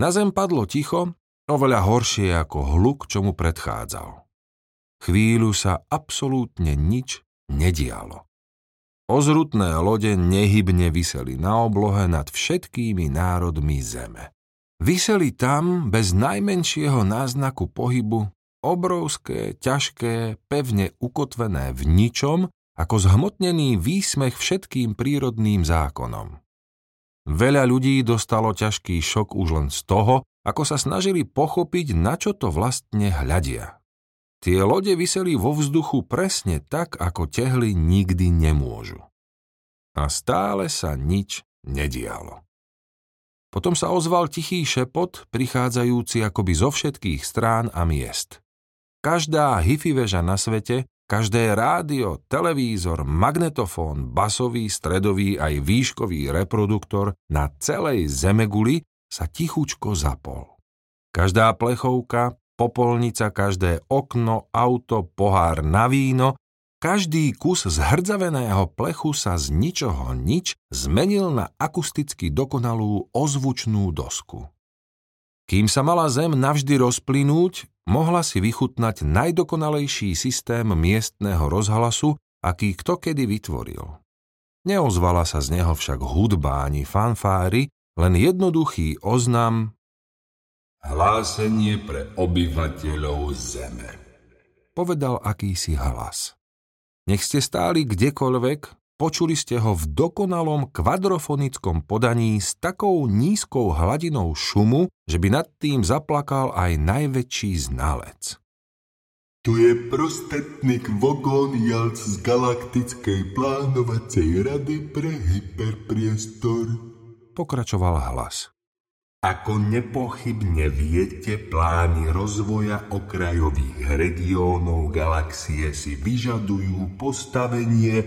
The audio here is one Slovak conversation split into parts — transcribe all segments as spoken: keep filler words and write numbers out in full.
Na zem padlo ticho, oveľa horšie ako hluk, čo mu predchádzal. Chvíľu sa absolútne nič nedialo. Ozrutné lode nehybne viseli na oblohe nad všetkými národmi zeme. Viseli tam bez najmenšieho náznaku pohybu, obrovské, ťažké, pevne ukotvené v ničom, ako zhmotnený výsmech všetkým prírodným zákonom. Veľa ľudí dostalo ťažký šok už len z toho, ako sa snažili pochopiť, na čo to vlastne hľadia. Tie lode viseli vo vzduchu presne tak, ako tehly nikdy nemôžu. A stále sa nič nedialo. Potom sa ozval tichý šepot, prichádzajúci akoby zo všetkých strán a miest. Každá hi-fi väža na svete, každé rádio, televízor, magnetofón, basový, stredový aj výškový reproduktor na celej zemeguli sa tichučko zapol. Každá plechovka, popolnica, každé okno, auto, pohár na víno, každý kus zhrdzaveného plechu sa z ničoho nič zmenil na akusticky dokonalú ozvučnú dosku. Kým sa mala zem navždy rozplynúť, mohla si vychutnať najdokonalejší systém miestneho rozhlasu, aký kto kedy vytvoril. Neozvala sa z neho však hudba ani fanfáry, len jednoduchý oznam: Hlásenie pre obyvateľov zeme, povedal akýsi hlas. Nech ste stáli kdekoľvek, počuli ste ho v dokonalom kvadrofonickom podaní s takou nízkou hladinou šumu, že by nad tým zaplakal aj najväčší znalec. Tu je prostetnik Vogon Jalc z Galaktickej plánovacej rady pre hyperpriestor, pokračoval hlas. Ako nepochybne viete, plány rozvoja okrajových regiónov galaxie si vyžadujú postavenie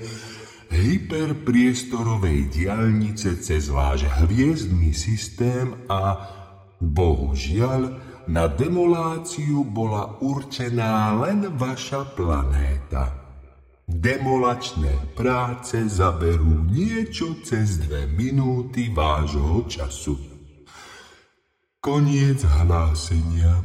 hyperpriestorovej diaľnice cez váš hviezdny systém a, bohužiaľ, na demoláciu bola určená len vaša planéta. Demolačné práce zaberú niečo cez dve minúty vášho času. Koniec hlásenia.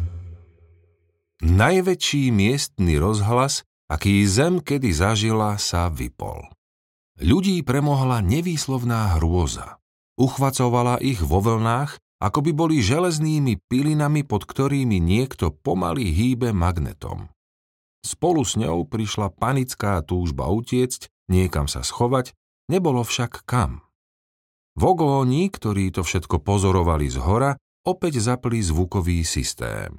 Najväčší miestny rozhlas, aký zem kedy zažila, sa vypol. Ľudí premohla nevýslovná hrôza. Uchvacovala ich vo vlnách, ako by boli železnými pilinami, pod ktorými niekto pomaly hýbe magnetom. Spolu s ňou prišla panická túžba utiecť, niekam sa schovať, nebolo však kam. Vogóni, ktorí to všetko pozorovali zhora, opäť zapli zvukový systém.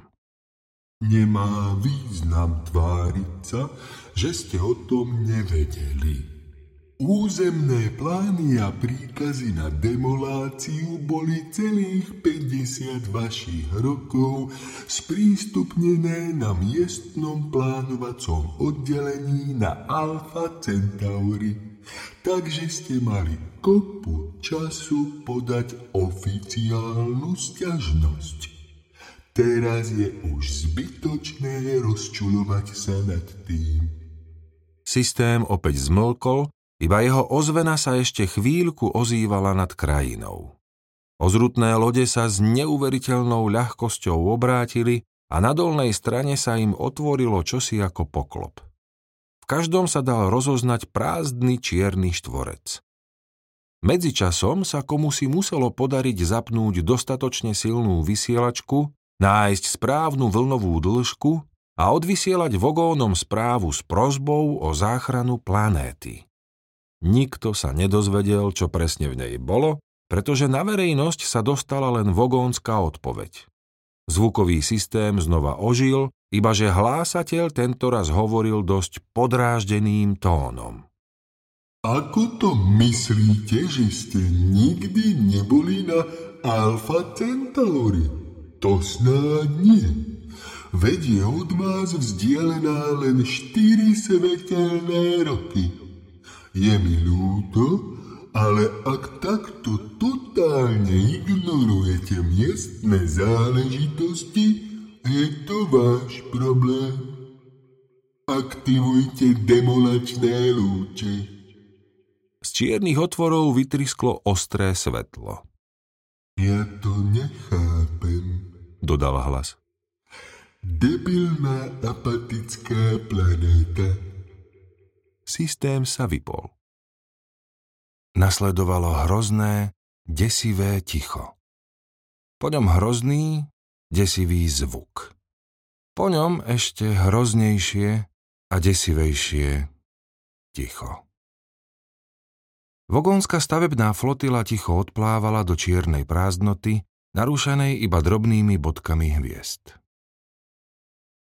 Nemá význam tváriť sa, že ste o tom nevedeli. Územné plány a príkazy na demoláciu boli celých päťdesiat vašich rokov sprístupnené na miestnom plánovacom oddelení na Alfa Centauri. Takže ste mali kopu času podať oficiálnu sťažnosť. Teraz je už zbytočné rozčuľovať sa nad tým. Systém opäť zmlkol, iba jeho ozvena sa ešte chvíľku ozývala nad krajinou. Ozrutné lode sa s neuveriteľnou ľahkosťou obrátili a na dolnej strane sa im otvorilo čosi ako poklop. V každom sa dal rozoznať prázdny čierny štvorec. Medzičasom sa komusi muselo podariť zapnúť dostatočne silnú vysielačku, nájsť správnu vlnovú dĺžku a odvysielať vogónom správu s prosbou o záchranu planéty. Nikto sa nedozvedel, čo presne v nej bolo, pretože na verejnosť sa dostala len vogónska odpoveď. Zvukový systém znova ožil, ibaže hlásateľ tentoraz hovoril dosť podráždeným tónom. Ako to myslíte, že ste nikdy neboli na Alfa Centauri? To snáď nie. Veď je od vás vzdialená len štyri svetelné roky. Je mi ľúto, ale ak takto totálne ignorujete miestne záležitosti, je to váš problém. Aktivujte demolačné lúče. Z čiernych otvorov vytrisklo ostré svetlo. Ja to nechápem. dodal hlas. Debilná apatická planéta. Systém sa vypol. Nasledovalo hrozné, desivé ticho. Po ňom hrozný, desivý zvuk. Po ňom ešte hroznejšie a desivejšie ticho. Vogónska stavebná flotila ticho odplávala do čiernej prázdnoty, narúšanej iba drobnými bodkami hviezd.